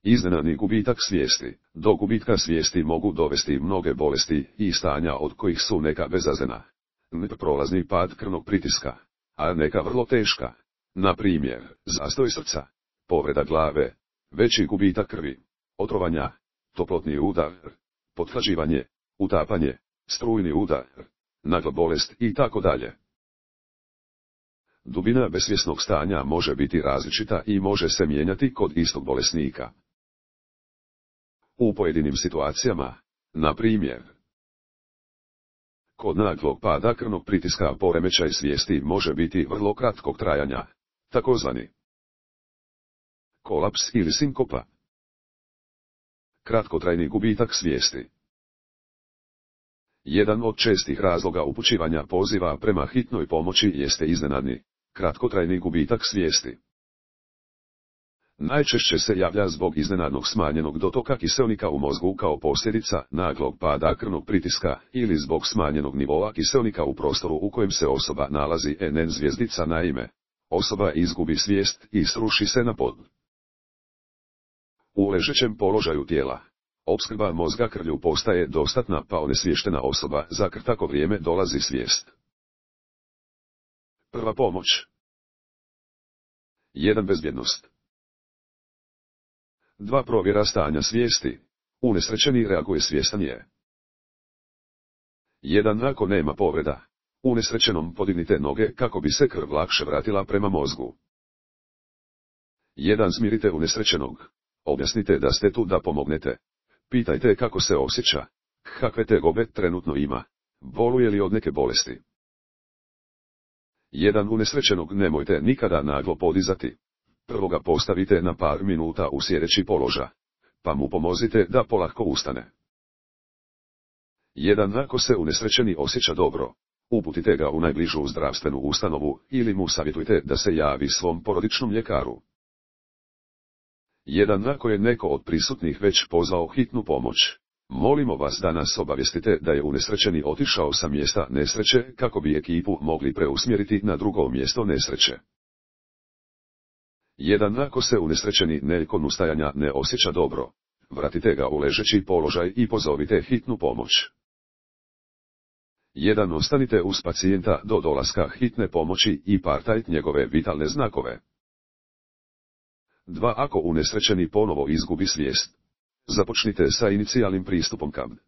Iznenadni gubitak svijesti. Do gubitka svijesti mogu dovesti mnoge bolesti i stanja od kojih su neka bezazlena. Prolazni pad krvnog pritiska, a neka vrlo teška. Na primjer, zastoj srca, povreda glave, veći gubitak krvi, otrovanja, toplotni udar, pothlađivanje, utapanje, strujni udar, nagla bolest i tako dalje. Dubina besvjesnog stanja može biti različita i može se mijenjati kod istog bolesnika. U pojedinim situacijama, na primjer, kod naglog pada krvnog pritiska poremećaj svijesti može biti vrlo kratkog trajanja, takozvani kolaps ili sinkopa. Kratkotrajni gubitak svijesti. Jedan od čestih razloga upućivanja poziva prema hitnoj pomoći jeste iznenadni, kratkotrajni gubitak svijesti. Najčešće se javlja zbog iznenadnog smanjenog dotoka kiseonika u mozgu kao posljedica naglog pada krvnog pritiska ili zbog smanjenog nivoa kiseonika u prostoru u kojem se osoba nalazi. NN zvjezdica. Naime, osoba izgubi svijest i sruši se na pod. U ležećem položaju tijela, opskrba mozga krvlju postaje dostatna pa onesviještena osoba za kratko vrijeme dolazi svijest. Prva pomoć. 1. Bezbjednost. 2. Provjera stanja svijesti. Unesrećeni reaguje svjestan je. 1. Ako nema povreda, unesrećenom podignite noge kako bi se krv lakše vratila prema mozgu. 1. Smirite unesrećenog. Objasnite da ste tu da pomognete. Pitajte kako se osjeća, kakve tegobe trenutno ima, boluje li od neke bolesti. 1. Unesrećenog nemojte nikada naglo podizati. Prvo ga postavite na par minuta u sjedeći položaj, pa mu pomozite da polako ustane. 1. Ako se unesrećeni osjeća dobro, uputite ga u najbližu zdravstvenu ustanovu ili mu savjetujte da se javi svom porodičnom ljekaru. 1. Ako je neko od prisutnih već pozvao hitnu pomoć, molimo vas da nas obavijestite da je unesrećeni otišao sa mjesta nesreće kako bi ekipu mogli preusmjeriti na drugo mjesto nesreće. 1. Ako se unesrećeni nakon ustajanja ne osjeća dobro, vratite ga u ležeći položaj i pozovite hitnu pomoć. 1. Ostanite uz pacijenta do dolaska hitne pomoći i partajte njegove vitalne znakove. 2. Ako unesrećeni ponovo izgubi svijest, započnite sa inicijalnim pristupom KAB.